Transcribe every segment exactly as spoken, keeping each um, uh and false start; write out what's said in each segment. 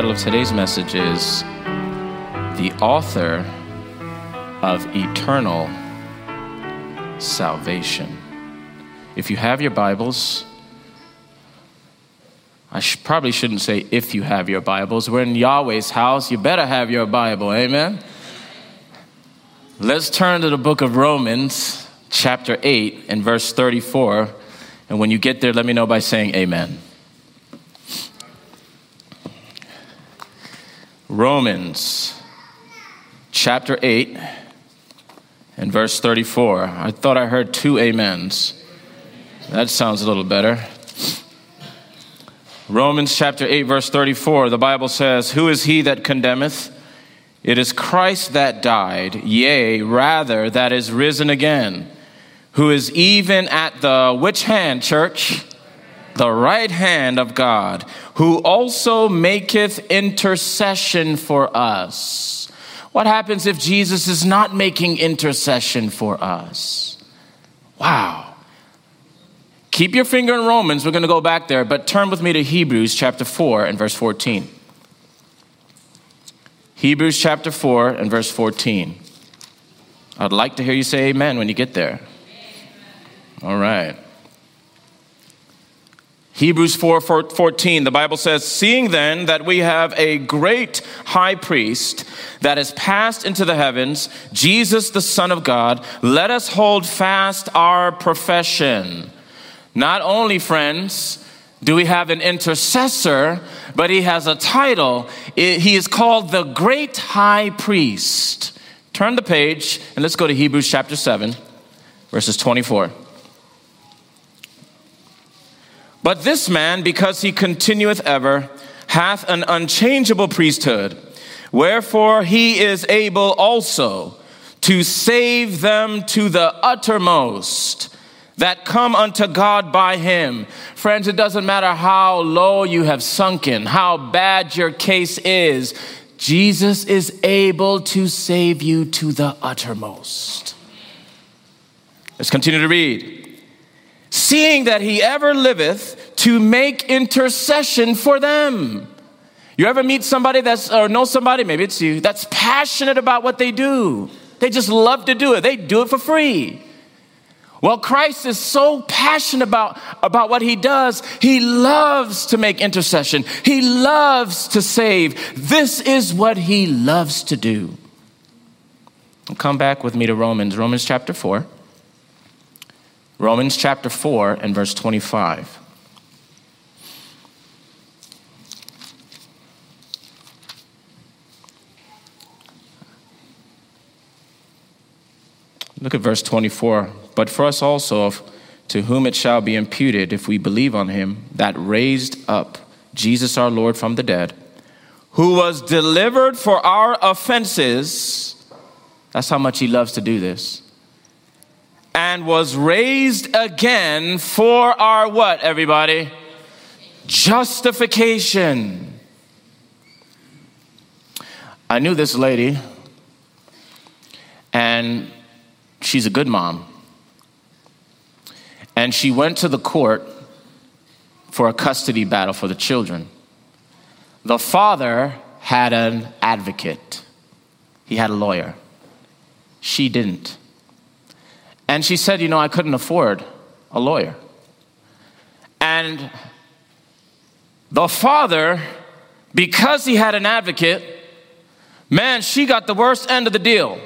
title of today's message is The Author of Eternal Salvation. If you have your Bibles, I sh- probably shouldn't say if you have your Bibles. We're in Yahweh's house. You better have your Bible. Amen? Let's turn to the book of Romans, chapter eight, and verse thirty-four. And when you get there, let me know by saying amen. Romans, chapter eight, and verse thirty-four. I thought I heard two amens. That sounds a little better. Romans chapter eight, verse thirty-four, the Bible says, "Who is he that condemneth? It is Christ that died, yea, rather, that is risen again, who is even at the," which hand, church? "The right hand of God, who also maketh intercession for us." What happens if Jesus is not making intercession for us? Wow. Keep your finger in Romans. We're going to go back there, but turn with me to Hebrews chapter four and verse fourteen. Hebrews chapter four and verse fourteen. I'd like to hear you say amen when you get there. All right. Hebrews four fourteen, the Bible says, "Seeing then that we have a great high priest that is passed into the heavens, Jesus the Son of God, let us hold fast our profession." Not only, friends, do we have an intercessor, but he has a title. He is called the Great High Priest. Turn the page and let's go to Hebrews chapter seven, verses twenty-four. "But this man, because he continueth ever, hath an unchangeable priesthood, wherefore he is able also to save them to the uttermost that come unto God by him." Friends, it doesn't matter how low you have sunken, how bad your case is, Jesus is able to save you to the uttermost. Let's continue to read. "Seeing that he ever liveth to make intercession for them." You ever meet somebody that's, or know somebody, maybe it's you, that's passionate about what they do. They just love to do it. They do it for free. Well, Christ is so passionate about, about what he does. He loves to make intercession. He loves to save. This is what he loves to do. Come back with me to Romans, Romans chapter four. Romans chapter four and verse twenty-five. Look at verse twenty-four. "But for us also, to whom it shall be imputed, if we believe on him that raised up Jesus our Lord from the dead, who was delivered for our offenses," that's how much he loves to do this, "and was raised again for our" what, everybody? "Justification." I knew this lady, and she's a good mom. And she went to the court for a custody battle for the children. The father had an advocate. He had a lawyer. She didn't. And she said, you know, I couldn't afford a lawyer. And the father, because he had an advocate, man, she got the worst end of the deal.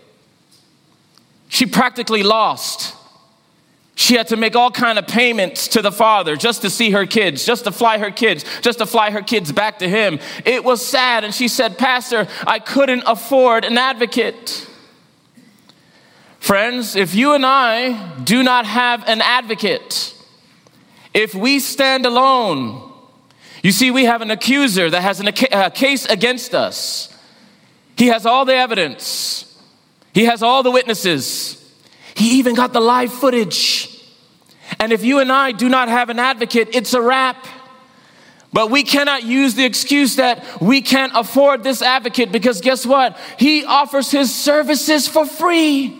She practically lost. She had to make all kind of payments to the father just to see her kids, just to fly her kids, just to fly her kids back to him. It was sad. And she said, "Pastor, I couldn't afford an advocate." Friends, if you and I do not have an advocate, if we stand alone, you see, we have an accuser that has an, a case against us. He has all the evidence. He has all the witnesses. He even got the live footage. And if you and I do not have an advocate, it's a wrap. But we cannot use the excuse that we can't afford this advocate, because guess what? He offers his services for free.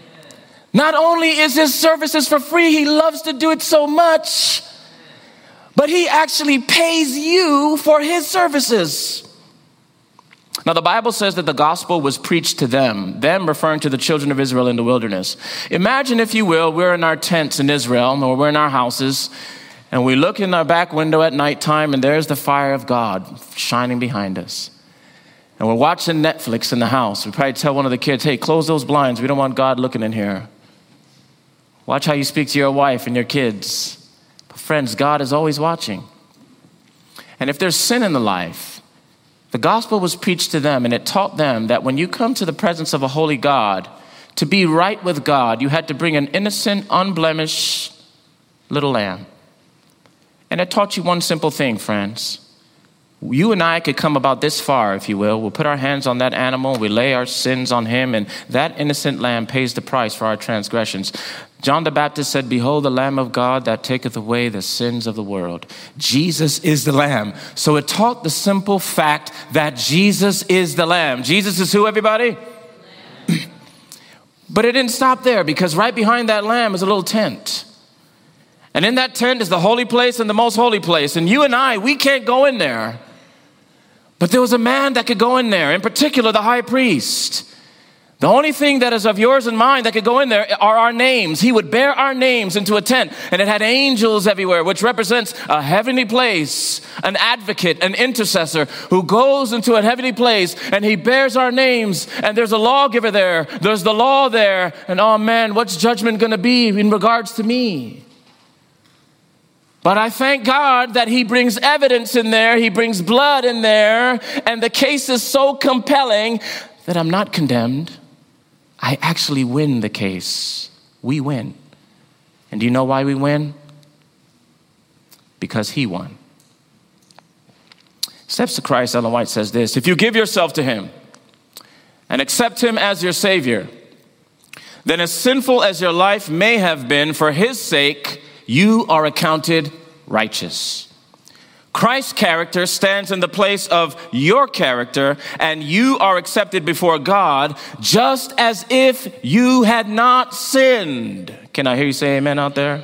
Not only is his services for free, he loves to do it so much. but he actually pays you for his services. Now, the Bible says that the gospel was preached to them, them referring to the children of Israel in the wilderness. Imagine, if you will, we're in our tents in Israel, or we're in our houses, and we look in our back window at nighttime, and there's the fire of God shining behind us. And we're watching Netflix in the house. We probably tell one of the kids, hey, close those blinds. We don't want God looking in here. Watch how you speak to your wife and your kids. But friends, God is always watching. And if there's sin in the life, the gospel was preached to them, and it taught them that when you come to the presence of a holy God, to be right with God, you had to bring an innocent, unblemished little lamb. And it taught you one simple thing, friends. You and I could come about this far, if you will. We'll put our hands on that animal, we lay our sins on him, and that innocent lamb pays the price for our transgressions. John the Baptist said, behold the Lamb of God that taketh away the sins of the world. Jesus is the Lamb. So it taught the simple fact that Jesus is the Lamb. Jesus is who, everybody? But it didn't stop there, because right behind that lamb is a little tent. And in that tent is the holy place and the most holy place. And you and I, we can't go in there. But there was a man that could go in there, in particular the high priest. The only thing that is of yours and mine that could go in there are our names. He would bear our names into a tent, and it had angels everywhere, which represents a heavenly place, an advocate, an intercessor who goes into a heavenly place, and he bears our names, and there's a lawgiver there. There's the law there, and oh man, what's judgment going to be in regards to me? But I thank God that he brings evidence in there, he brings blood in there, and the case is so compelling that I'm not condemned. I actually win the case. We win. And do you know why we win? Because he won. Steps to Christ, Ellen White says this: if you give yourself to him and accept him as your Savior, then as sinful as your life may have been, for his sake, you are accounted righteous. Christ's character stands in the place of your character, and you are accepted before God just as if you had not sinned. Can I hear you say amen out there?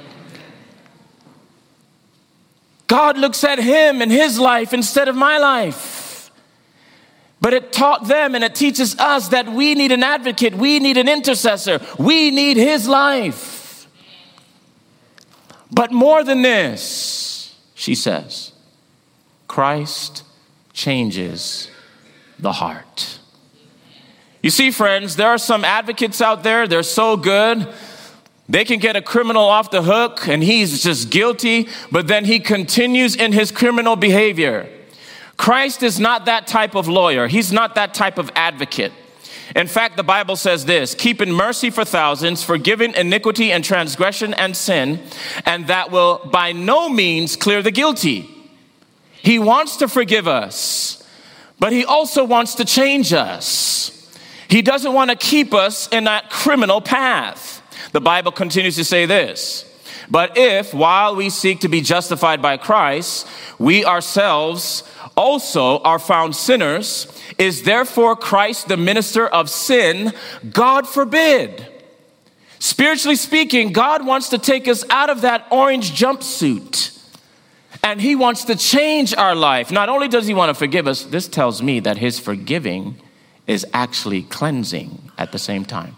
God looks at him and his life instead of my life. But it taught them, and it teaches us, that we need an advocate, we need an intercessor, we need his life. But more than this, she says, Christ changes the heart. You see, friends, there are some advocates out there, they're so good. They can get a criminal off the hook and he's just guilty, but then he continues in his criminal behavior. Christ is not that type of lawyer. He's not that type of advocate. In fact, the Bible says this: keeping mercy for thousands, forgiving iniquity and transgression and sin, and that will by no means clear the guilty. He wants to forgive us, but he also wants to change us. He doesn't want to keep us in that criminal path. The Bible continues to say this: but if, while we seek to be justified by Christ, we ourselves also are found sinners, is therefore Christ the minister of sin? God forbid. Spiritually speaking, God wants to take us out of that orange jumpsuit, and he wants to change our life. Not only does he want to forgive us, this tells me that his forgiving is actually cleansing at the same time.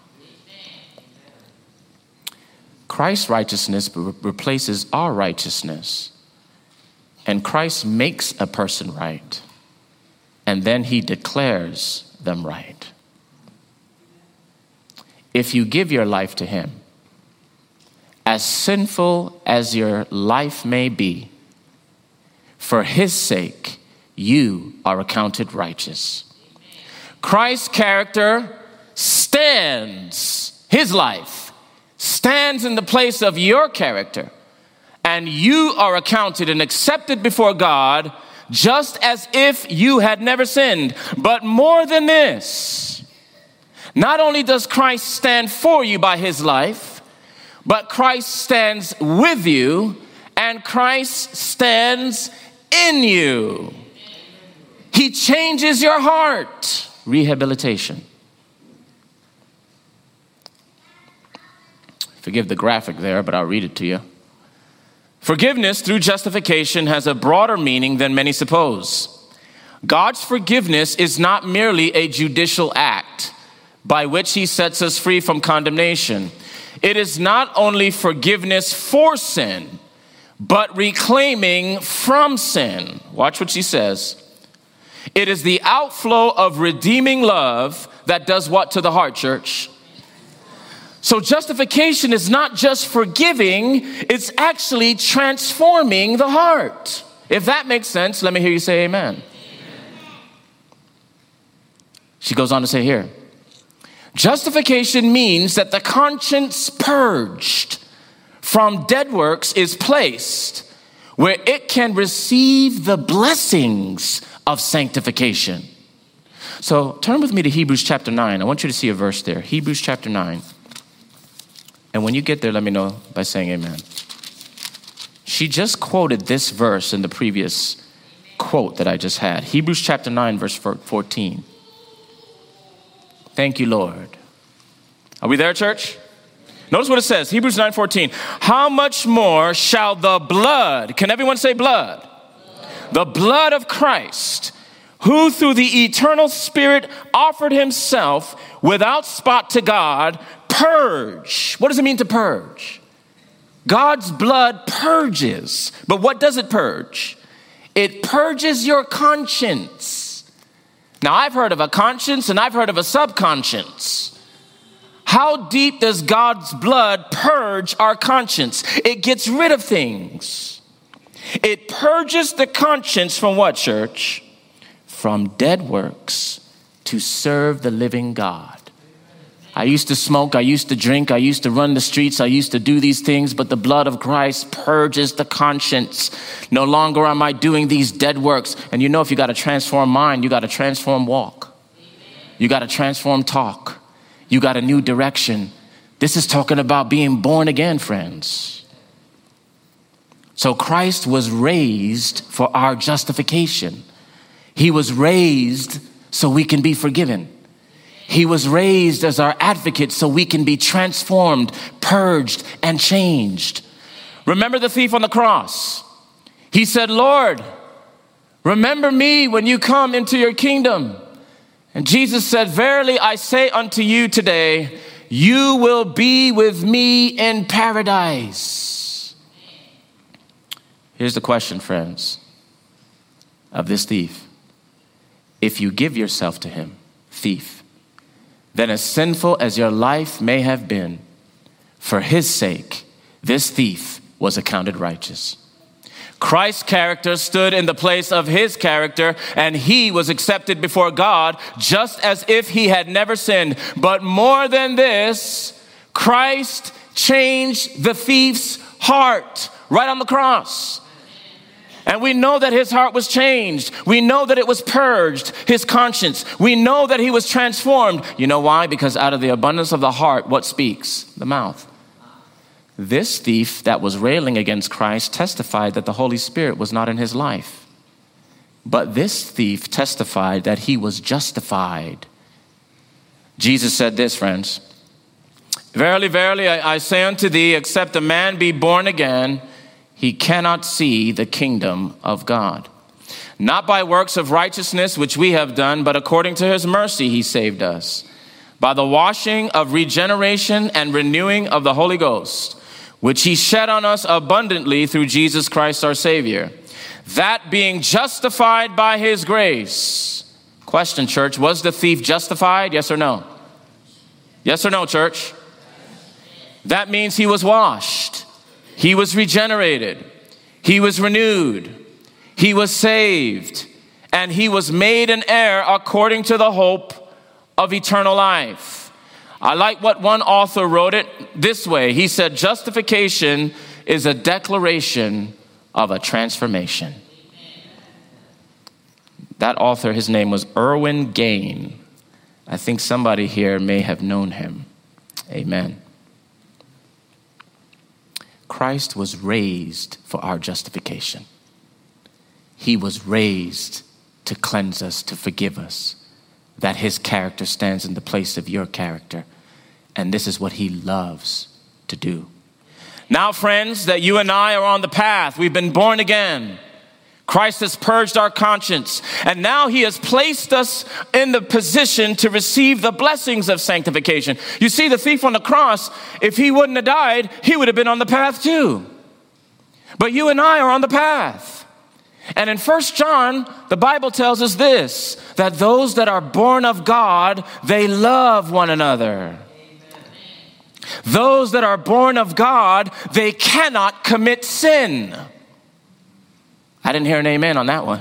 Christ's righteousness re- replaces our righteousness. And Christ makes a person right. And then he declares them right. If you give your life to him, as sinful as your life may be, for his sake, you are accounted righteous. Christ's character stands, his life stands in the place of your character, and you are accounted and accepted before God just as if you had never sinned. But more than this, not only does Christ stand for you by his life, but Christ stands with you, and Christ stands in you. He changes your heart. Rehabilitation. Forgive the graphic there, but I'll read it to you. Forgiveness through justification has a broader meaning than many suppose. God's forgiveness is not merely a judicial act by which he sets us free from condemnation. It is not only forgiveness for sin, but reclaiming from sin. Watch what she says. It is the outflow of redeeming love that does what to the heart, church? So justification is not just forgiving, it's actually transforming the heart. If that makes sense, let me hear you say amen. Amen. She goes on to say here, justification means that the conscience purged from dead works is placed where it can receive the blessings of sanctification. So turn with me to Hebrews chapter nine. I want you to see a verse there. Hebrews chapter nine. And when you get there, let me know by saying amen. She just quoted this verse in the previous quote that I just had. Hebrews chapter nine, verse fourteen. Thank you, Lord. Are we there, church? Notice what it says, Hebrews nine fourteen. How much more shall the blood, can everyone say blood? Blood. The blood of Christ, who through the eternal Spirit offered himself without spot to God, purge. What does it mean to purge? God's blood purges. But what does it purge? It purges your conscience. Now, I've heard of a conscience and I've heard of a subconscience. How deep does God's blood purge our conscience? It gets rid of things. It purges the conscience from what, church? From dead works to serve the living God. I used to smoke, I used to drink, I used to run the streets, I used to do these things, but the blood of Christ purges the conscience. No longer am I doing these dead works. And you know, if you got to transform mind, you got to transform walk. You got to transform talk. You got a new direction. This is talking about being born again, friends. So Christ was raised for our justification. He was raised so we can be forgiven. He was raised as our advocate so we can be transformed, purged, and changed. Remember the thief on the cross. He said, Lord, remember me when you come into your kingdom. And Jesus said, verily I say unto you today, you will be with me in paradise. Here's the question, friends, of this thief. If you give yourself to him, thief, then as sinful as your life may have been, for his sake, this thief was accounted righteous. Christ's character stood in the place of his character, and he was accepted before God just as if he had never sinned. But more than this, Christ changed the thief's heart right on the cross. And we know that his heart was changed. We know that it was purged, his conscience. We know that he was transformed. You know why? Because out of the abundance of the heart, what speaks? The mouth. This thief that was railing against Christ testified that the Holy Spirit was not in his life. But this thief testified that he was justified. Jesus said this, friends. Verily, verily, I, I say unto thee, except a man be born again, he cannot see the kingdom of God. Not by works of righteousness which we have done, but according to his mercy he saved us, by the washing of regeneration and renewing of the Holy Ghost, which he shed on us abundantly through Jesus Christ our Savior, that being justified by his grace. Question, church, was the thief justified? Yes or no? Yes or no, church? That means he was washed. He was regenerated, he was renewed, he was saved, and he was made an heir according to the hope of eternal life. I like what one author wrote it this way. He said, justification is a declaration of a transformation. That author, his name was Erwin Gain. I think somebody here may have known him. Amen. Christ was raised for our justification. He was raised to cleanse us, to forgive us, that his character stands in the place of your character. And this is what he loves to do. Now, friends, that you and I are on the path, we've been born again. Christ has purged our conscience, and now he has placed us in the position to receive the blessings of sanctification. You see, the thief on the cross, if he wouldn't have died, he would have been on the path too. But you and I are on the path. And in First John, the Bible tells us this, that those that are born of God, they love one another. Those that are born of God, they cannot commit sin. I didn't hear an amen on that one.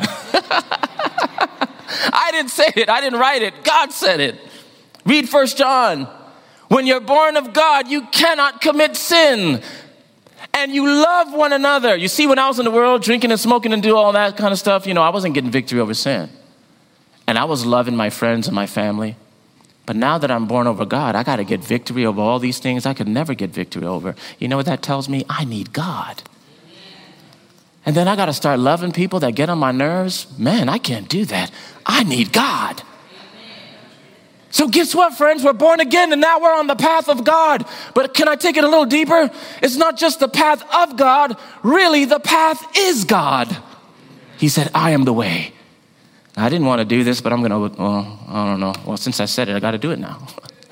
I didn't say it. I didn't write it. God said it. Read First John. When you're born of God, you cannot commit sin. And you love one another. You see, when I was in the world, drinking and smoking and do all that kind of stuff, you know, I wasn't getting victory over sin. And I was loving my friends and my family. But now that I'm born over God, I got to get victory over all these things I could never get victory over. You know what that tells me? I need God. And then I got to start loving people that get on my nerves. Man, I can't do that. I need God. So guess what, friends? We're born again, and now we're on the path of God. But can I take it a little deeper? It's not just the path of God. Really, the path is God. He said, I am the way. I didn't want to do this, but I'm going to, well, I don't know. Well, since I said it, I got to do it now.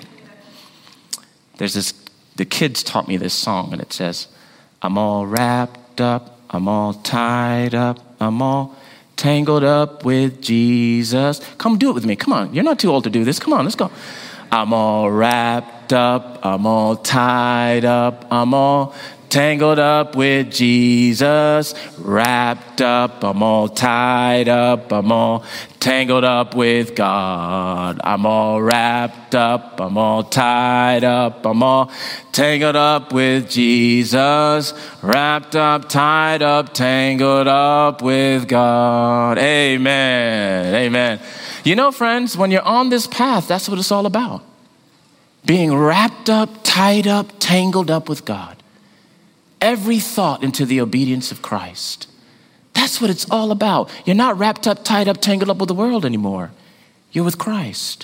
There's this, the kids taught me this song, and it says, I'm all wrapped up. I'm all tied up. I'm all tangled up with Jesus. Come do it with me. Come on. You're not too old to do this. Come on, let's go. I'm all wrapped up. I'm all tied up. I'm all tangled up with Jesus. Wrapped up. I'm all tied up. I'm all tangled up with God. I'm all wrapped up. I'm all tied up. I'm all tangled up with Jesus. Wrapped up, tied up, tangled up with God. Amen. Amen. You know, friends, when you're on this path, that's what it's all about. Being wrapped up, tied up, tangled up with God. Every thought into the obedience of Christ. That's what it's all about. You're not wrapped up, tied up, tangled up with the world anymore. You're with Christ.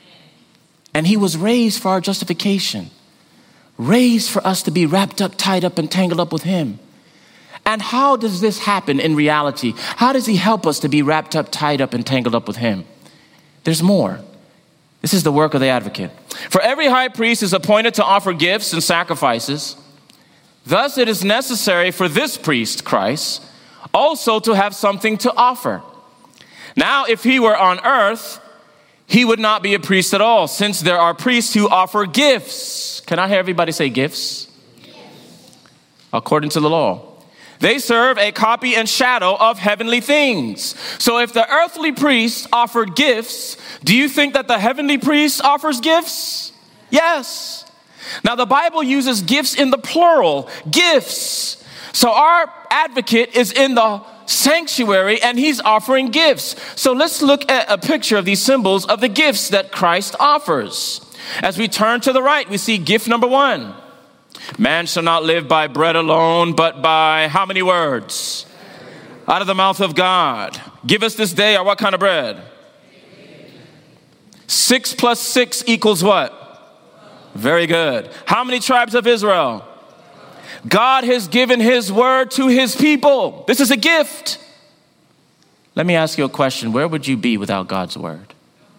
And he was raised for our justification. Raised for us to be wrapped up, tied up, and tangled up with him. And how does this happen in reality? How does he help us to be wrapped up, tied up, and tangled up with him? There's more. This is the work of the advocate. For every high priest is appointed to offer gifts and sacrifices. Thus it is necessary for this priest, Christ, also to have something to offer. Now, if he were on earth, he would not be a priest at all, since there are priests who offer gifts. Can I hear everybody say gifts? Yes. According to the law. They serve a copy and shadow of heavenly things. So if the earthly priests offered gifts, do you think that the heavenly priest offers gifts? Yes. Now, the Bible uses gifts in the plural, gifts. So our advocate is in the sanctuary and he's offering gifts. So let's look at a picture of these symbols of the gifts that Christ offers. As we turn to the right, we see gift number one. Man shall not live by bread alone, but by how many words? Out of the mouth of God. Give us this day our what kind of bread? Six plus six equals what? Very good. How many tribes of Israel? God has given his word to his people. This is a gift. Let me ask you a question. Where would you be without God's word?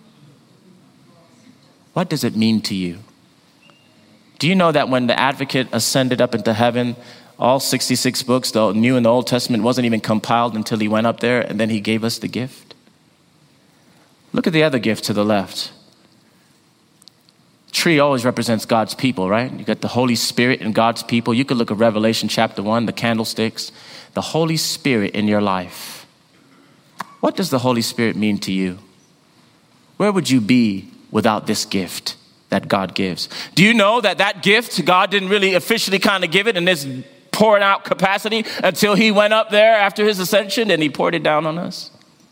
What does it mean to you? Do you know that when the advocate ascended up into heaven, all sixty-six books, the New and the Old Testament, wasn't even compiled until he went up there and then he gave us the gift? Look at the other gift to the left. Tree always represents God's people, right? You got the Holy Spirit and God's people. You could look at Revelation chapter one, the candlesticks, the Holy Spirit in your life. What does the Holy Spirit mean to you? Where would you be without this gift that God gives? Do you know that that gift, God didn't really officially kind of give it in this pouring out capacity until he went up there after his ascension and he poured it down on us?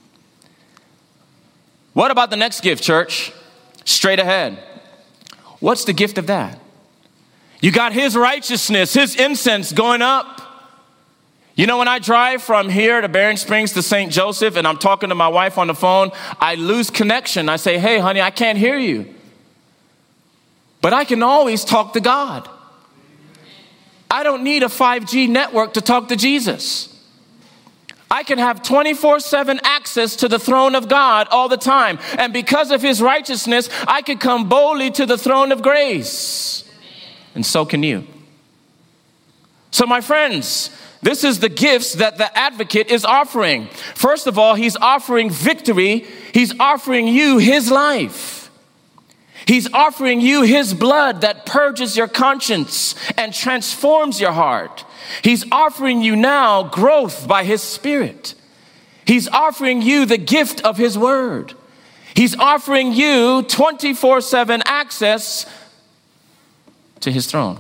What about the next gift, church? Straight ahead. What's the gift of that? You got his righteousness, his incense going up. You know, when I drive from here to Barron Springs to Saint Joseph and I'm talking to my wife on the phone, I lose connection. I say, hey, honey, I can't hear you. But I can always talk to God. I don't need a five G network to talk to Jesus. I can have twenty-four seven access to the throne of God all the time. And because of his righteousness, I can come boldly to the throne of grace. And so can you. So my friends, this is the gifts that the advocate is offering. First of all, he's offering victory. He's offering you his life. He's offering you his blood that purges your conscience and transforms your heart. He's offering you now growth by his Spirit. He's offering you the gift of his word. He's offering you twenty-four seven access to his throne.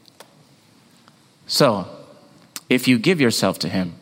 So, if you give yourself to him,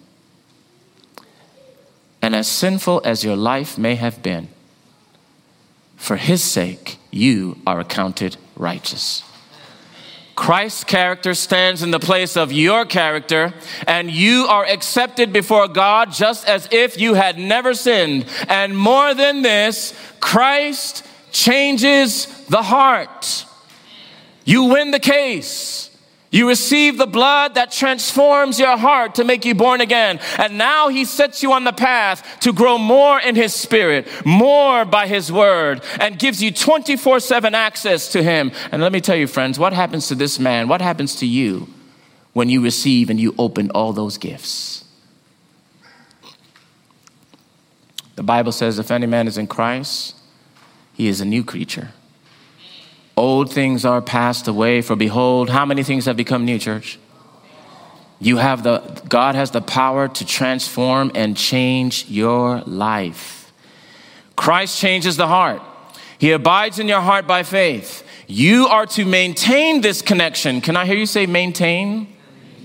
and as sinful as your life may have been, for his sake, you are accounted righteous. Christ's character stands in the place of your character, and you are accepted before God just as if you had never sinned. And more than this, Christ changes the heart. You win the case. You receive the blood that transforms your heart to make you born again. And now he sets you on the path to grow more in his Spirit, more by his word, and gives you twenty-four seven access to him. And let me tell you, friends, what happens to this man? What happens to you when you receive and you open all those gifts? The Bible says, if any man is in Christ, he is a new creature. Old things are passed away, for behold, how many things have become new, church? You have the, God has the power to transform and change your life. Christ changes the heart. He abides in your heart by faith. You are to maintain this connection. Can I hear you say maintain?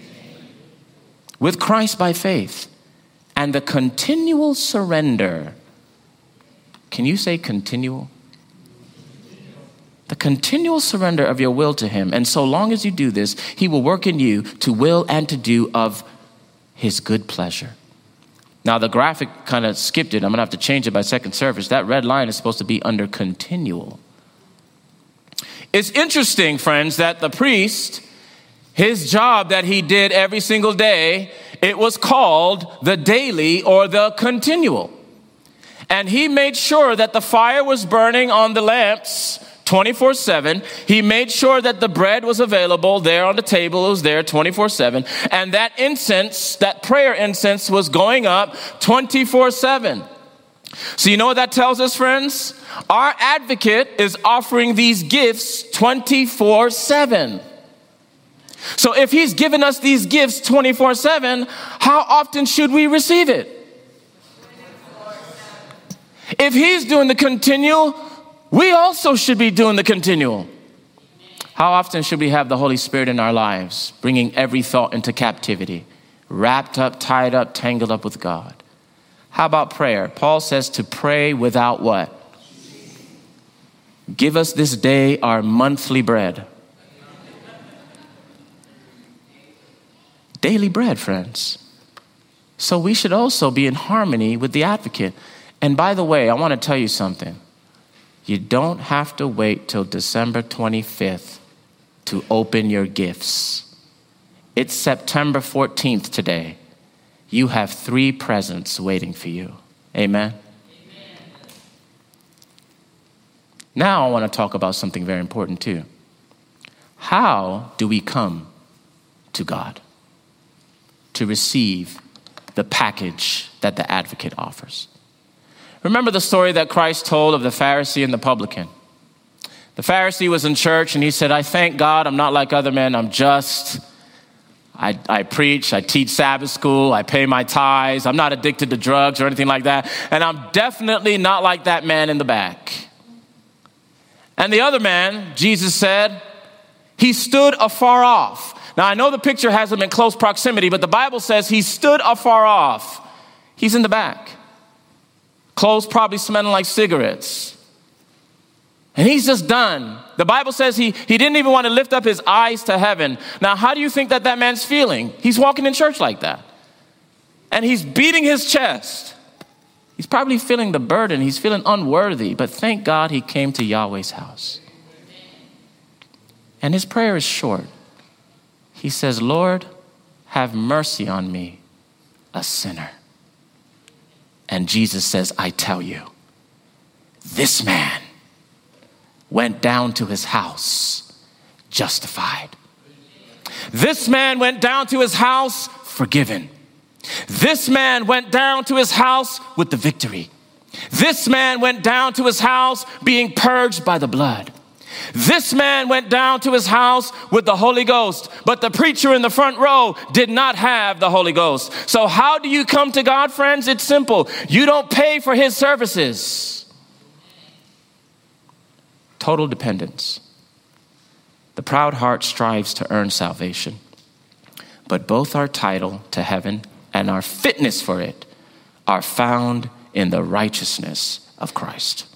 With Christ by faith. And the continual surrender. Can you say continual? The continual surrender of your will to him. And so long as you do this, he will work in you to will and to do of his good pleasure. Now, the graphic kind of skipped it. I'm going to have to change it by second service. That red line is supposed to be under continual. It's interesting, friends, that the priest, his job that he did every single day, it was called the daily or the continual. And he made sure that the fire was burning on the lamps twenty-four seven. He made sure that the bread was available there on the table. It was there twenty-four seven. And that incense, that prayer incense was going up twenty-four seven. So you know what that tells us, friends? Our advocate is offering these gifts twenty-four seven. So if he's given us these gifts twenty-four seven, how often should we receive it? If he's doing the continual, we also should be doing the continual. How often should we have the Holy Spirit in our lives, bringing every thought into captivity, wrapped up, tied up, tangled up with God? How about prayer? Paul says to pray without what? Give us this day our monthly bread. Daily bread, friends. So we should also be in harmony with the advocate. And by the way, I want to tell you something. You don't have to wait till December twenty-fifth to open your gifts. It's September fourteenth today. You have three presents waiting for you. Amen? Amen. Now I want to talk about something very important too. How do we come to God to receive the package that the advocate offers? Remember the story that Christ told of the Pharisee and the publican. The Pharisee was in church and he said, I thank God I'm not like other men. I'm just. I, I preach. I teach Sabbath school. I pay my tithes. I'm not addicted to drugs or anything like that. And I'm definitely not like that man in the back. And the other man, Jesus said, he stood afar off. Now, I know the picture has him in close proximity, but the Bible says he stood afar off. He's in the back. Clothes probably smelling like cigarettes. And he's just done. The Bible says he, he didn't even want to lift up his eyes to heaven. Now, how do you think that that man's feeling? He's walking in church like that. And he's beating his chest. He's probably feeling the burden. He's feeling unworthy. But thank God he came to Yahweh's house. And his prayer is short. He says, Lord, have mercy on me, a sinner. And Jesus says, I tell you, this man went down to his house justified. This man went down to his house forgiven. This man went down to his house with the victory. This man went down to his house being purged by the blood. This man went down to his house with the Holy Ghost, but the preacher in the front row did not have the Holy Ghost. So how do you come to God, friends? It's simple. You don't pay for his services. Total dependence. The proud heart strives to earn salvation, but both our title to heaven and our fitness for it are found in the righteousness of Christ.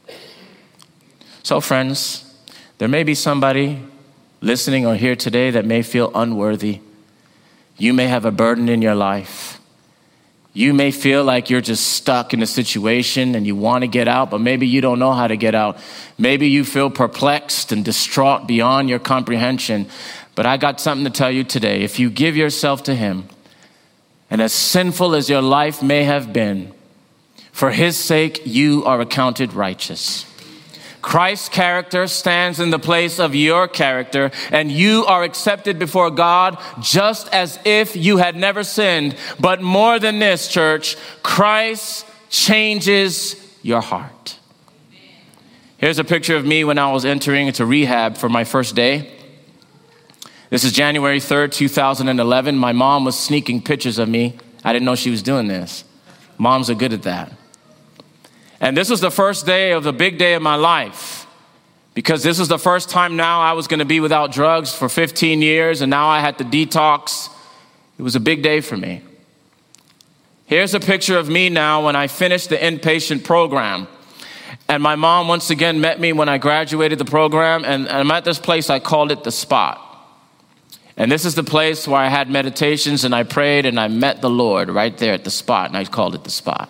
So, friends, there may be somebody listening or here today that may feel unworthy. You may have a burden in your life. You may feel like you're just stuck in a situation and you want to get out, but maybe you don't know how to get out. Maybe you feel perplexed and distraught beyond your comprehension. But I got something to tell you today. If you give yourself to him, and as sinful as your life may have been, for his sake, you are accounted righteous. Christ's character stands in the place of your character, and you are accepted before God just as if you had never sinned. But more than this, church, Christ changes your heart. Here's a picture of me when I was entering into rehab for my first day. This is January third, two thousand eleven. My mom was sneaking pictures of me. I didn't know she was doing this. Moms are good at that. And this was the first day of the big day of my life, because this was the first time now I was going to be without drugs for fifteen years, and now I had to detox. It was a big day for me. Here's a picture of me now when I finished the inpatient program. And my mom once again met me when I graduated the program, and I'm at this place, I called it The Spot. And this is the place where I had meditations and I prayed and I met the Lord right there at The Spot, and I called it The Spot.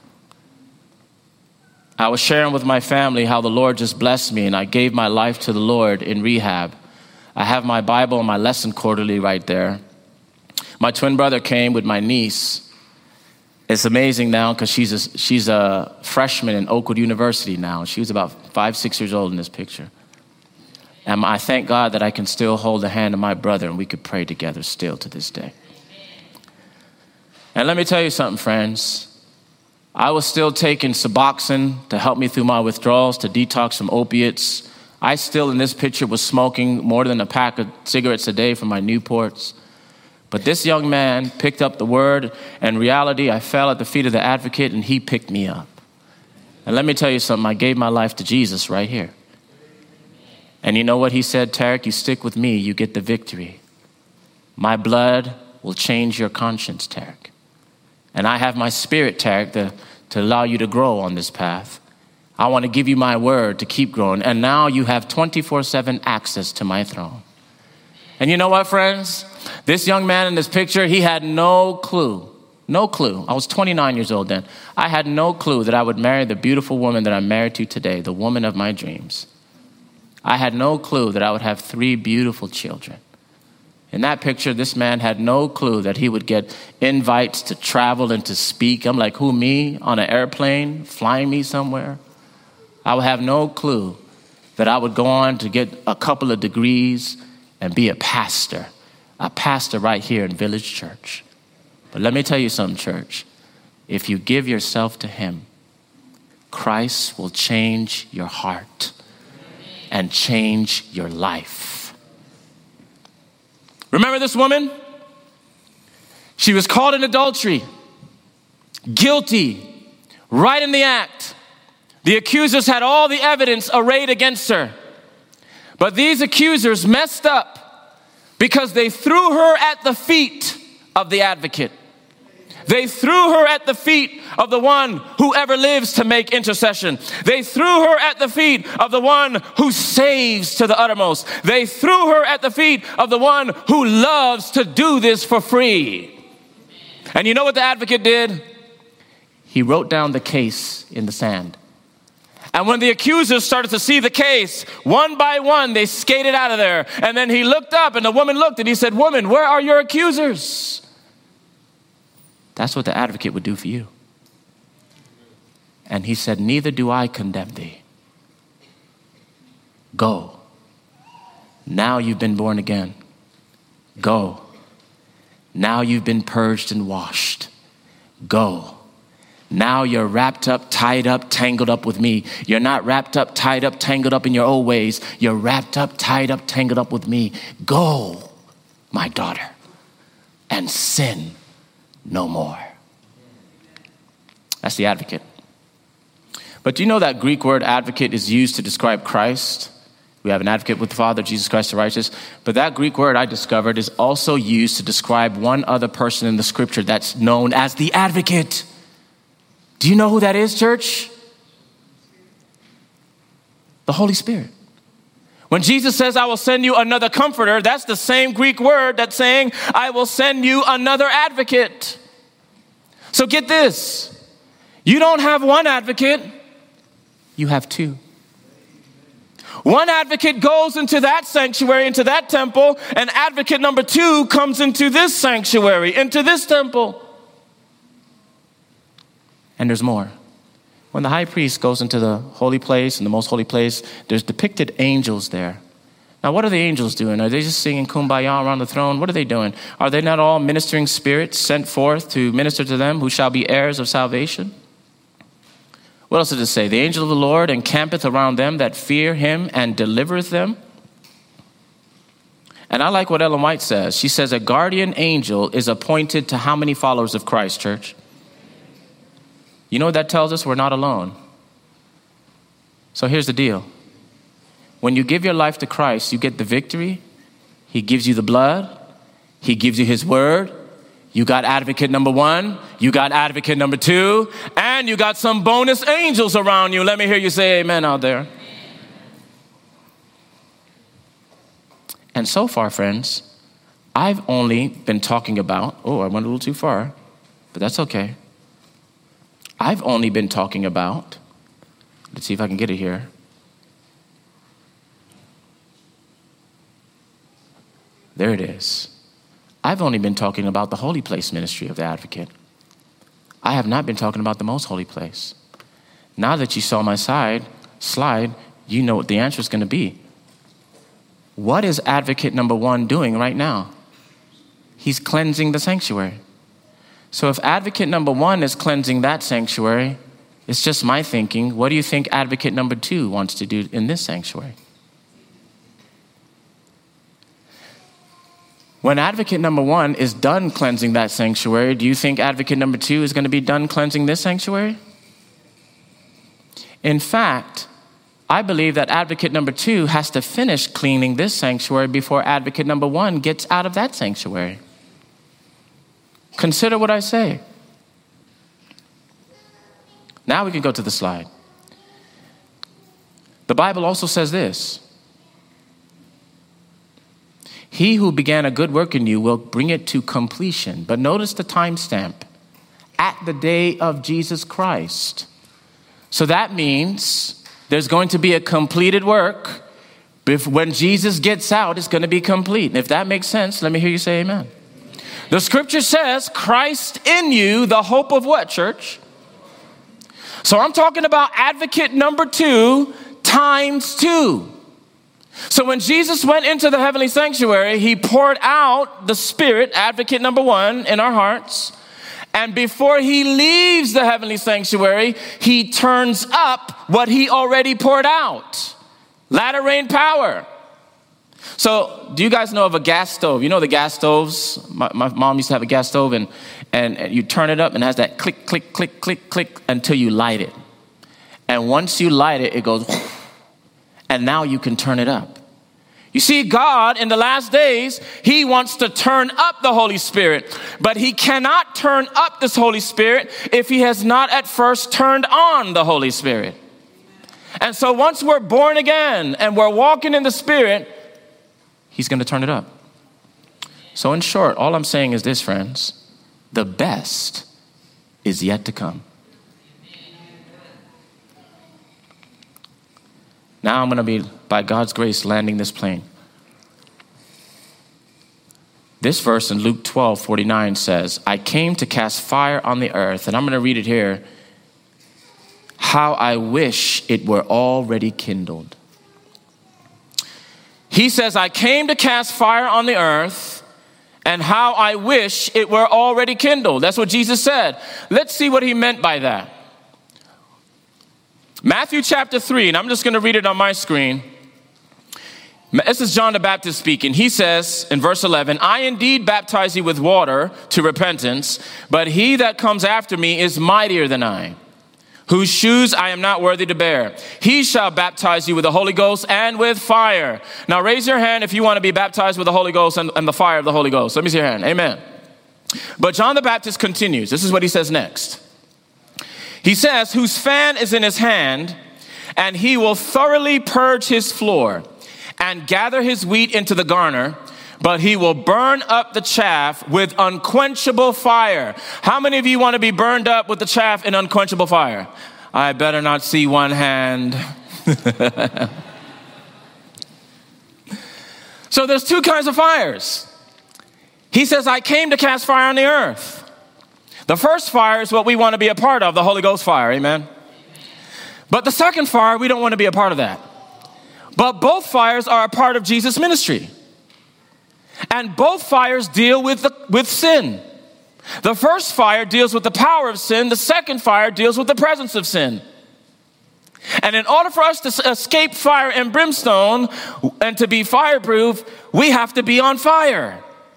I was sharing with my family how the Lord just blessed me, and I gave my life to the Lord in rehab. I have my Bible and my lesson quarterly right there. My twin brother came with my niece. It's amazing now because she's a, she's a freshman in Oakwood University now. She was about five, six years old in this picture. And I thank God that I can still hold the hand of my brother and we could pray together still to this day. And let me tell you something, friends. I was still taking Suboxone to help me through my withdrawals, to detox from opiates. I still, in this picture, was smoking more than a pack of cigarettes a day from my Newports. But this young man picked up the word, and reality, I fell at the feet of the advocate, and he picked me up. And let me tell you something, I gave my life to Jesus right here. And you know what he said, Tarek, you stick with me, you get the victory. My blood will change your conscience, Tarek. And I have my spirit, Tarek, to, to allow you to grow on this path. I want to give you my word to keep growing. And now you have twenty-four seven access to my throne. And you know what, friends? This young man in this picture, he had no clue. No clue. I was twenty-nine years old then. I had no clue that I would marry the beautiful woman that I'm married to today, the woman of my dreams. I had no clue that I would have three beautiful children. In that picture, this man had no clue that he would get invites to travel and to speak. I'm like, who, me? On an airplane, flying me somewhere? I would have no clue that I would go on to get a couple of degrees and be a pastor. A pastor right here in Village Church. But let me tell you something, church. If you give yourself to him, Christ will change your heart and change your life. Remember this woman? She was caught in adultery, guilty, right in the act. The accusers had all the evidence arrayed against her. But these accusers messed up because they threw her at the feet of the advocate. They threw her at the feet of the one who ever lives to make intercession. They threw her at the feet of the one who saves to the uttermost. They threw her at the feet of the one who loves to do this for free. And you know what the advocate did? He wrote down the case in the sand. And when the accusers started to see the case, one by one, they skated out of there. And then he looked up and the woman looked and he said, "Woman, where are your accusers?" That's what the advocate would do for you. And he said, "Neither do I condemn thee. Go. Now you've been born again. Go. Now you've been purged and washed. Go. Now you're wrapped up, tied up, tangled up with me. You're not wrapped up, tied up, tangled up in your old ways. You're wrapped up, tied up, tangled up with me. Go, my daughter, and sin no more." That's the advocate. But do you know that Greek word advocate is used to describe Christ? We have an advocate with the Father, Jesus Christ the righteous. But that Greek word I discovered is also used to describe one other person in the scripture that's known as the advocate. Do you know who that is, church? The Holy Spirit. When Jesus says, "I will send you another comforter," that's the same Greek word that's saying, "I will send you another advocate." So get this. You don't have one advocate. You have two. One advocate goes into that sanctuary, into that temple, and advocate number two comes into this sanctuary, into this temple. And there's more. When the high priest goes into the holy place, in the most holy place, there's depicted angels there. Now, what are the angels doing? Are they just singing Kumbaya around the throne? What are they doing? Are they not all ministering spirits sent forth to minister to them who shall be heirs of salvation? What else does it say? The angel of the Lord encampeth around them that fear him and delivereth them. And I like what Ellen White says. She says a guardian angel is appointed to how many followers of Christ, church? You know what that tells us? We're not alone. So here's the deal. When you give your life to Christ, you get the victory. He gives you the blood. He gives you his word. You got advocate number one. You got advocate number two. And you got some bonus angels around you. Let me hear you say amen out there. And so far, friends, I've only been talking about, oh, I went a little too far, but that's okay. I've only been talking about, let's see if I can get it here. There it is. I've only been talking about the holy place ministry of the advocate. I have not been talking about the most holy place. Now that you saw my side slide, you know what the answer is going to be. What is advocate number one doing right now? He's cleansing the sanctuary. So if advocate number one is cleansing that sanctuary, it's just my thinking. What do you think advocate number two wants to do in this sanctuary? When advocate number one is done cleansing that sanctuary, do you think advocate number two is going to be done cleansing this sanctuary? In fact, I believe that advocate number two has to finish cleaning this sanctuary before advocate number one gets out of that sanctuary. Consider what I say. Now we can go to the slide. The Bible also says this. He who began a good work in you will bring it to completion. But notice the timestamp. At the day of Jesus Christ. So that means there's going to be a completed work. When Jesus gets out, it's going to be complete. And if that makes sense, let me hear you say amen. The scripture says, Christ in you, the hope of what, church? So I'm talking about advocate number two times two. So when Jesus went into the heavenly sanctuary, he poured out the Spirit, advocate number one, in our hearts. And before he leaves the heavenly sanctuary, he turns up what he already poured out. Latter rain power. So do you guys know of a gas stove? You know the gas stoves? My, my mom used to have a gas stove, and, and, and you turn it up and it has that click, click, click, click, click until you light it. And once you light it, it goes, and now you can turn it up. You see, God in the last days, he wants to turn up the Holy Spirit, but he cannot turn up this Holy Spirit if he has not at first turned on the Holy Spirit. And so once we're born again and we're walking in the Spirit, he's going to turn it up. So in short, all I'm saying is this, friends, the best is yet to come. Now I'm going to be, by God's grace, landing this plane. This verse in Luke twelve forty-nine says, I came to cast fire on the earth, and I'm going to read it here. How I wish it were already kindled. He says, I came to cast fire on the earth, and how I wish it were already kindled. That's what Jesus said. Let's see what he meant by that. Matthew chapter three, and I'm just going to read it on my screen. This is John the Baptist speaking. He says in verse eleven, I indeed baptize you with water to repentance, but he that comes after me is mightier than I, whose shoes I am not worthy to bear. He shall baptize you with the Holy Ghost and with fire. Now raise your hand if you want to be baptized with the Holy Ghost and, and the fire of the Holy Ghost. Let me see your hand. Amen. But John the Baptist continues. This is what he says next. He says, whose fan is in his hand, and he will thoroughly purge his floor and gather his wheat into the garner, but he will burn up the chaff with unquenchable fire. How many of you want to be burned up with the chaff in unquenchable fire? I better not see one hand. So there's two kinds of fires. He says, I came to cast fire on the earth. The first fire is what we want to be a part of, the Holy Ghost fire, amen? But the second fire, we don't want to be a part of that. But both fires are a part of Jesus' ministry. And both fires deal with the, with sin. The first fire deals with the power of sin. The second fire deals with the presence of sin. And in order for us to escape fire and brimstone and to be fireproof, we have to be on fire.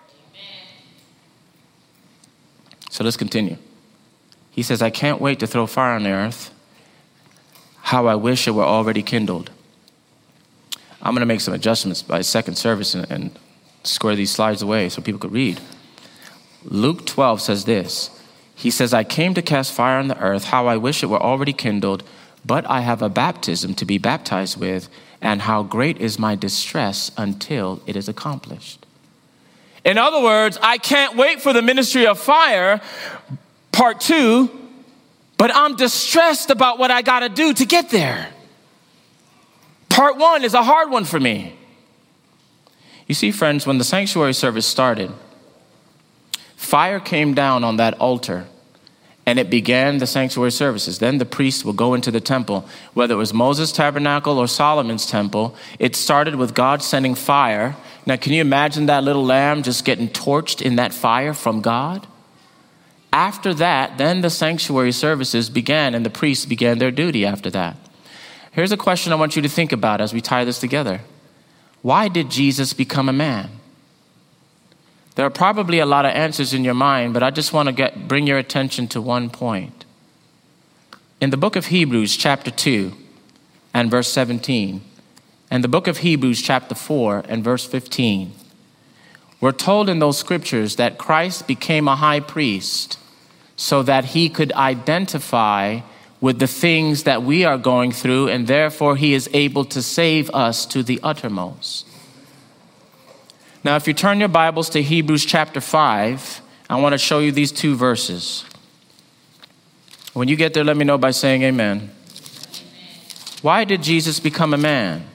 So let's continue. He says, I can't wait to throw fire on the earth. How I wish it were already kindled. I'm going to make some adjustments by second service and, and square these slides away so people could read. Luke twelve says this. He says, I came to cast fire on the earth. How I wish it were already kindled, but I have a baptism to be baptized with, and how great is my distress until it is accomplished. In other words, I can't wait for the ministry of fire, part two, but I'm distressed about what I got to do to get there. Part one is a hard one for me. You see, friends, when the sanctuary service started, fire came down on that altar and it began the sanctuary services. Then the priests will go into the temple, whether it was Moses' tabernacle or Solomon's temple. It started with God sending fire. Now, can you imagine that little lamb just getting torched in that fire from God? After that, then the sanctuary services began and the priests began their duty after that. Here's a question I want you to think about as we tie this together. Why did Jesus become a man? There are probably a lot of answers in your mind, but I just want to get, bring your attention to one point. In the book of Hebrews, chapter two and verse seventeen, and the book of Hebrews, chapter four and verse fifteen, we're told in those scriptures that Christ became a high priest so that he could identify with the things that we are going through, and therefore he is able to save us to the uttermost. Now, if you turn your Bibles to Hebrews chapter five, I want to show you these two verses. When you get there, let me know by saying amen. Amen. Why did Jesus become a man?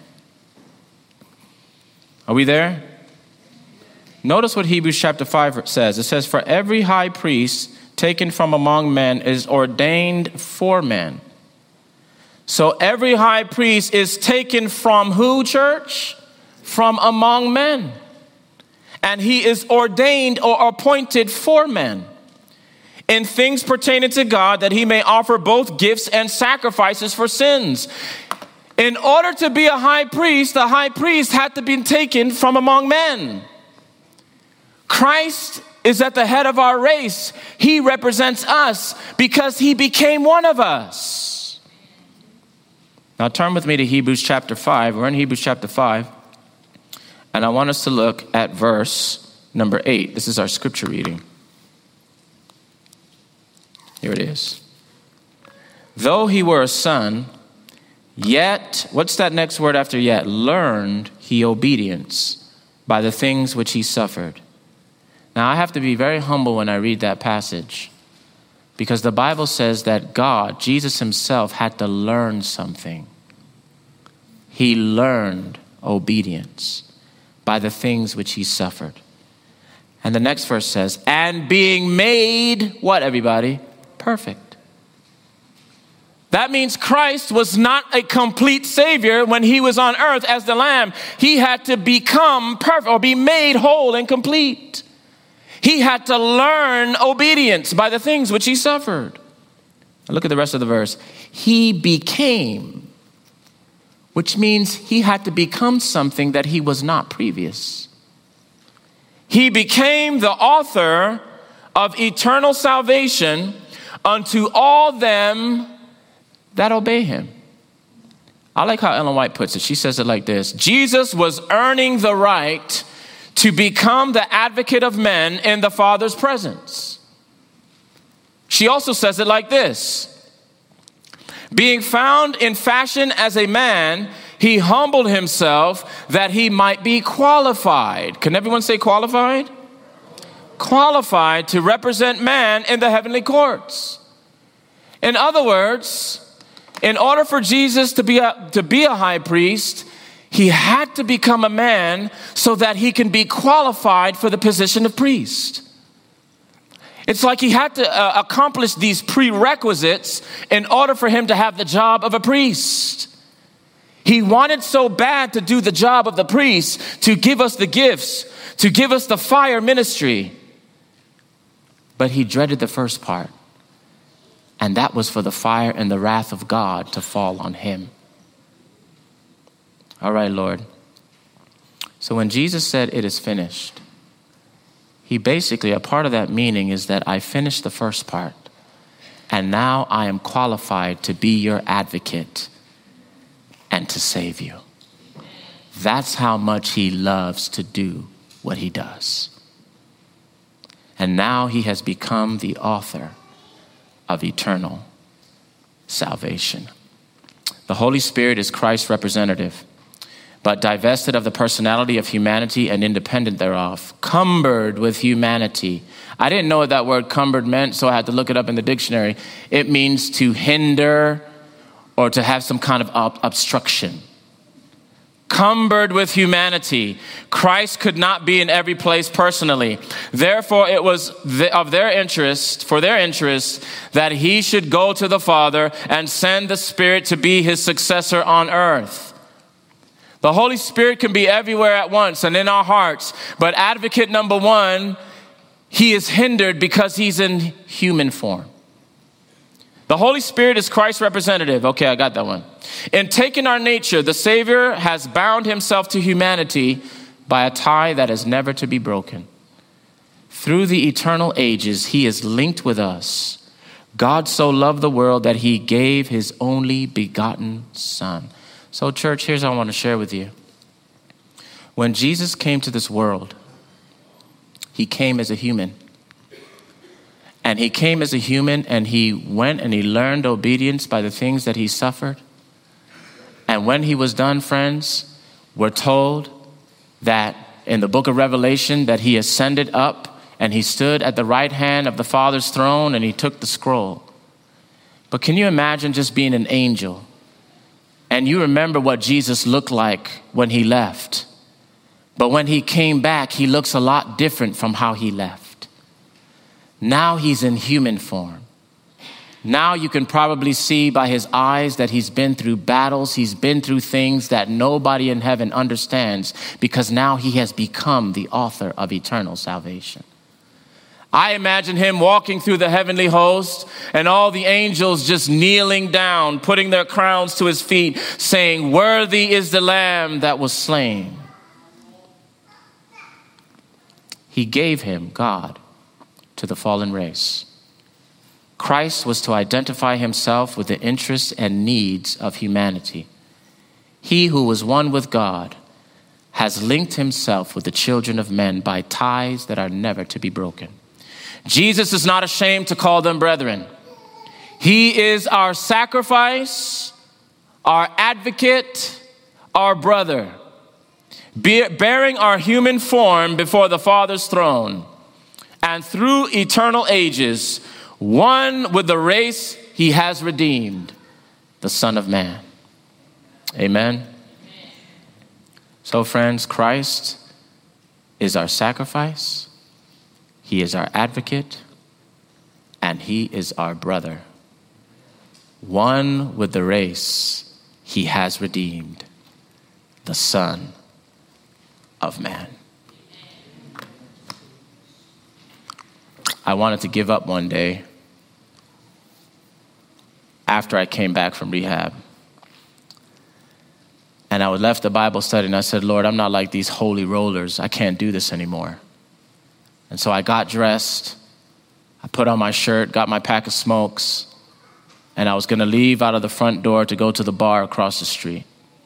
Are we there? Notice what Hebrews chapter five says. It says, for every high priest taken from among men is ordained for men. So every high priest is taken from who, church? From among men. And he is ordained or appointed for men in things pertaining to God, that he may offer both gifts and sacrifices for sins. In order to be a high priest, the high priest had to be taken from among men. Christ is at the head of our race. He represents us because he became one of us. Now turn with me to Hebrews chapter five. We're in Hebrews chapter five. And I want us to look at verse number eight. This is our scripture reading. Here it is. Though he were a son, yet, what's that next word after yet? Learned he obedience by the things which he suffered. Now, I have to be very humble when I read that passage, because the Bible says that God, Jesus himself, had to learn something. he learned obedience by the things which he suffered. And the next verse says, and being made, what everybody? Perfect. That means Christ was not a complete Savior when he was on earth as the Lamb. He had to become perfect or be made whole and complete. He had to learn obedience by the things which he suffered. Look at the rest of the verse. He became, which means he had to become something that he was not previous. He became the author of eternal salvation unto all them that obey him. I like how Ellen White puts it. She says it like this. Jesus was earning the right to become the advocate of men in the Father's presence. She also says it like this. Being found in fashion as a man, he humbled himself that he might be qualified. Can everyone say qualified? Qualified to represent man in the heavenly courts. In other words, in order for Jesus to be a, to be a high priest, he had to become a man so that he can be qualified for the position of priest. It's like he had to uh, accomplish these prerequisites in order for him to have the job of a priest. He wanted so bad to do the job of the priest, to give us the gifts, to give us the fire ministry. But he dreaded the first part. And that was for the fire and the wrath of God to fall on him. All right, Lord. So when Jesus said, it is finished, he basically, a part of that meaning is that I finished the first part. And now I am qualified to be your advocate and to save you. That's how much he loves to do what he does. And now he has become the author of eternal salvation. The Holy Spirit is Christ's representative, but divested of the personality of humanity and independent thereof, cumbered with humanity. I didn't know what that word cumbered meant, so I had to look it up in the dictionary. It means to hinder or to have some kind of ob- obstruction. Cumbered with humanity. Christ could not be in every place personally. Therefore, it was th- of their interest, for their interest, that he should go to the Father and send the Spirit to be his successor on earth. The Holy Spirit can be everywhere at once and in our hearts. But advocate number one, he is hindered because he's in human form. The Holy Spirit is Christ's representative. Okay, I got that one. In taking our nature, the Savior has bound himself to humanity by a tie that is never to be broken. Through the eternal ages, he is linked with us. God so loved the world that he gave his only begotten Son. So, church, here's what I want to share with you. When Jesus came to this world, he came as a human. And he came as a human, and he went and he learned obedience by the things that he suffered. And when he was done, friends, we're told that in the book of Revelation that he ascended up and he stood at the right hand of the Father's throne and he took the scroll. But can you imagine just being an angel? And you remember what Jesus looked like when he left. But when he came back, he looks a lot different from how he left. Now he's in human form. Now you can probably see by his eyes that he's been through battles. He's been through things that nobody in heaven understands because now he has become the author of eternal salvation. I imagine him walking through the heavenly host and all the angels just kneeling down, putting their crowns to his feet, saying, "Worthy is the Lamb that was slain." He gave him, God, to the fallen race. Christ was to identify himself with the interests and needs of humanity. He who was one with God has linked himself with the children of men by ties that are never to be broken. Jesus is not ashamed to call them brethren. He is our sacrifice, our advocate, our brother, bearing our human form before the Father's throne. And through eternal ages, one with the race he has redeemed, the Son of Man. Amen. So friends, Christ is our sacrifice. He is our advocate, and he is our brother. One with the race he has redeemed, the Son of Man. I wanted to give up one day after I came back from rehab. And I left the Bible study and I said, Lord, I'm not like these holy rollers. I can't do this anymore. And so I got dressed, I put on my shirt, got my pack of smokes, and I was going to leave out of the front door to go to the bar across the street.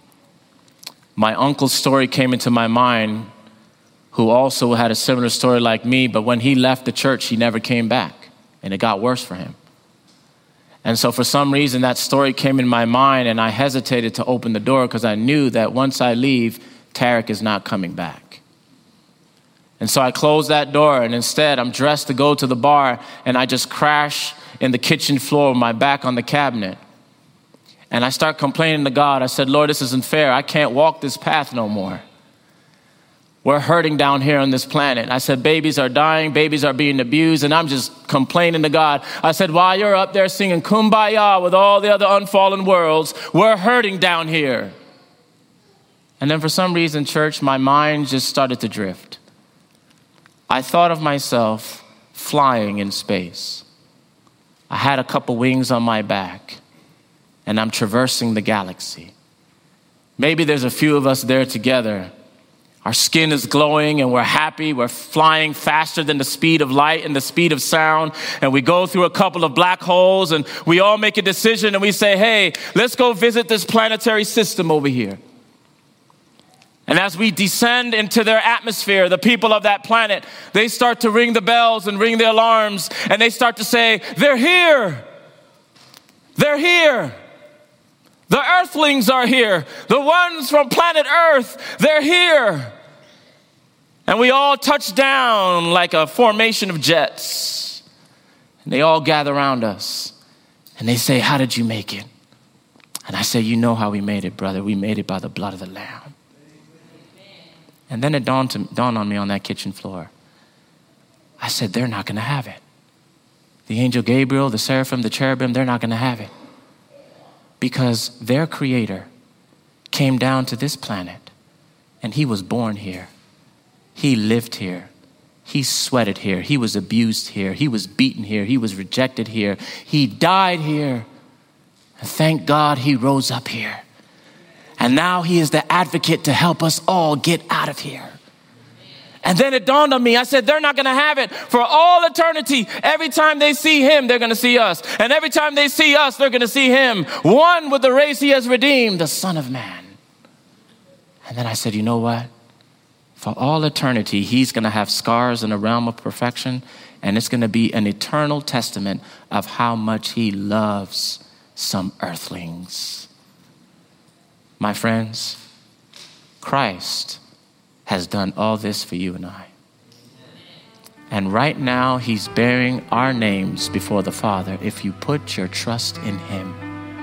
My uncle's story came into my mind, who also had a similar story like me, but when he left the church, he never came back, and it got worse for him. And so for some reason, that story came in my mind, and I hesitated to open the door because I knew that once I leave, Tarek is not coming back. And so I closed that door, and instead I'm dressed to go to the bar, and I just crash in the kitchen floor with my back on the cabinet. And I start complaining to God. I said, Lord, this isn't fair. I can't walk this path no more. We're hurting down here on this planet. I said, babies are dying, babies are being abused, and I'm just complaining to God. I said, while you're up there singing Kumbaya with all the other unfallen worlds, we're hurting down here. And then for some reason, church, my mind just started to drift. I thought of myself flying in space. I had a couple wings on my back, and I'm traversing the galaxy. Maybe there's a few of us there together. Our skin is glowing, and we're happy. We're flying faster than the speed of light and the speed of sound, and we go through a couple of black holes, and we all make a decision, and we say, hey, let's go visit this planetary system over here. And as we descend into their atmosphere, the people of that planet, they start to ring the bells and ring the alarms, and they start to say, they're here. They're here. The earthlings are here. The ones from planet Earth, they're here. And we all touch down like a formation of jets. And they all gather around us, and they say, how did you make it? And I say, you know how we made it, brother. We made it by the blood of the Lamb. And then it dawned, to, dawned on me on that kitchen floor. I said, they're not going to have it. The angel Gabriel, the seraphim, the cherubim, they're not going to have it. Because their creator came down to this planet, and he was born here. He lived here. He sweated here. He was abused here. He was beaten here. He was rejected here. He died here. And thank God he rose up here. And now he is the advocate to help us all get out of here. And then it dawned on me. I said, they're not going to have it for all eternity. Every time they see him, they're going to see us. And every time they see us, they're going to see him. One with the race he has redeemed, the Son of Man. And then I said, you know what? For all eternity, he's going to have scars in the realm of perfection. And it's going to be an eternal testament of how much he loves some earthlings. My friends, Christ has done all this for you and I. And right now, he's bearing our names before the Father if you put your trust in him.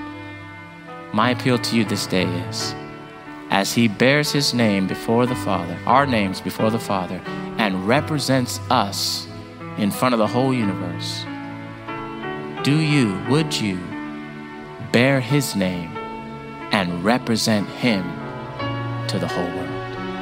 My appeal to you this day is, as he bears his name before the Father, our names before the Father, and represents us in front of the whole universe, do you, would you, bear his name and represent him to the whole world?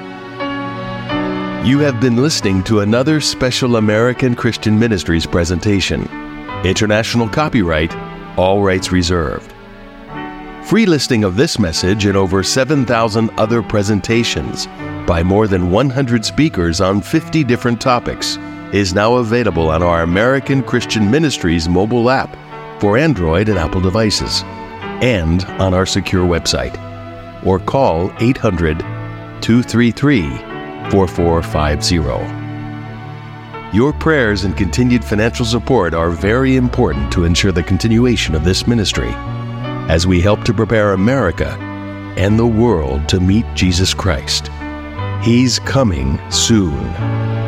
You have been listening to another Special American Christian Ministries presentation. International copyright, all rights reserved. Free listing of this message and over seven thousand other presentations by more than one hundred speakers on fifty different topics is now available on our American Christian Ministries mobile app for Android and Apple devices, and on our secure website. Or call eight hundred, two three three, four four five zero. Your prayers and continued financial support are very important to ensure the continuation of this ministry as we help to prepare America and the world to meet Jesus Christ. He's coming soon.